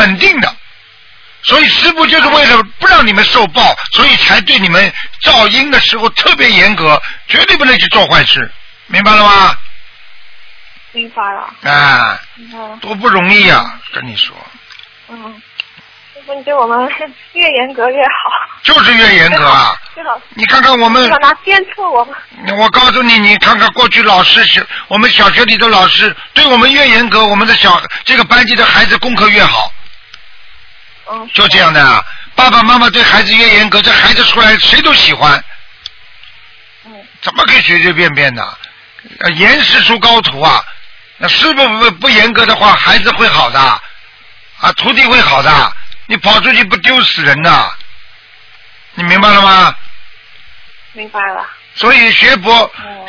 肯定的。所以师父就是为了不让你们受报，所以才对你们造因的时候特别严格，绝对不能去做坏事，明白了吗？ 明白了。 啊，多不容易啊，跟你说。 师父，你对我们越严格越好。 就是越严格啊！你看看我们， 拿鞭策我们。 我告诉你，你看看过去老师，我们小学里的老师对我们越严格，我们的这个班级的孩子功课越好。就这样的啊！爸爸妈妈对孩子越严格，这孩子出来谁都喜欢。怎么可以随随便便的？严师出高徒啊！那师傅不严格的话，孩子会好的啊，徒弟会好的。你跑出去不丢死人的？你明白了吗？ 明白了。 所以学佛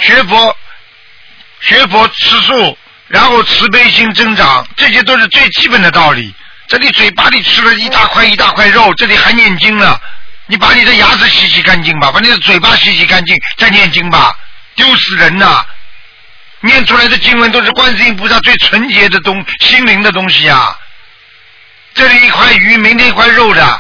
吃素，然后慈悲心增长，这些都是最基本的道理。这里嘴巴里吃了一大块一大块肉，这里还念经了。你把你的牙齿洗干净吧，把你的嘴巴洗干净，再念经吧，丢死人呐！念出来的经文都是观世音菩萨最纯洁的心灵的东西啊。这里一块鱼，明天一块肉的。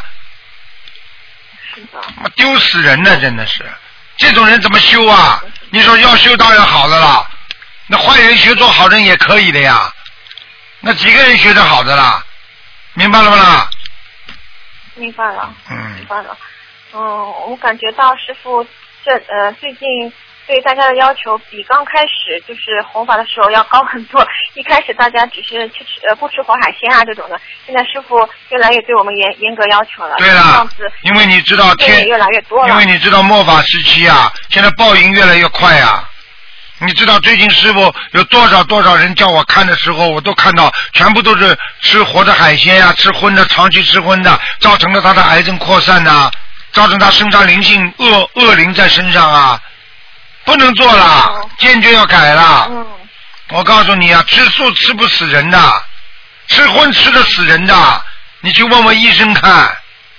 丢死人呢，真的是，这种人怎么修啊？你说要修当然好的了，那坏人学做好人也可以的呀，那几个人学得好的啦？明白了吗啦？ 明白了。明白了。我感觉到师父最近对大家的要求比刚开始就是弘法的时候要高很多。一开始大家只是不吃活海鲜啊这种的，现在师父越来越对我们严格要求了。 对了，因为你知道越来越多了， 因为你知道末法时期啊，现在报应越来越快啊。你知道最近师父有多少人叫我看的时候，我都看到全部都是吃活的海鲜啊，吃荤的，长期吃荤的，造成了他的癌症扩散啊，造成他身上灵性恶灵在身上啊。不能做了，坚决要改了。我告诉你啊，吃素吃不死人的，吃荤吃得死人的，你去问问医生看。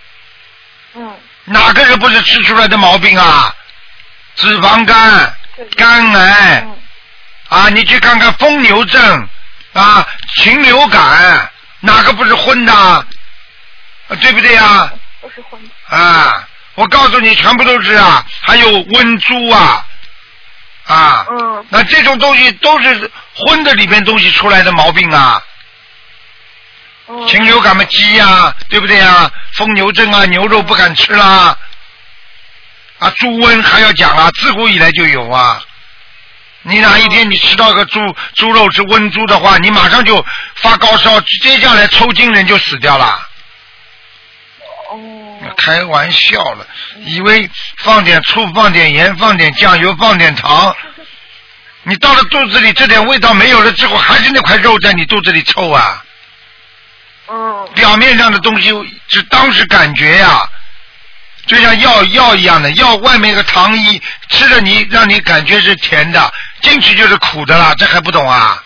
哪个人不是吃出来的毛病啊？脂肪肝、肝癌啊，你去看看疯牛症啊、禽流感，哪个不是荤的？对不对啊？ 都是荤的。 啊，我告诉你，全部都是啊，还有瘟猪啊。那这种东西都是荤的里面东西出来的毛病啊。禽流感嘛，鸡啊，对不对啊？疯牛症啊，牛肉不敢吃啦。猪瘟还要讲啊，自古以来就有啊。你哪一天你吃到个猪肉是瘟猪的话，你马上就发高烧，接下来抽筋人就死掉了。开玩笑了，以为放点醋放点盐放点酱油放点糖，你到了肚子里这点味道没有了之后，还是那块肉在你肚子里臭啊。表面上的东西只当是感觉呀，就像药一样的，药外面一个糖衣吃了你让你感觉是甜的，进去就是苦的啦，这还不懂啊？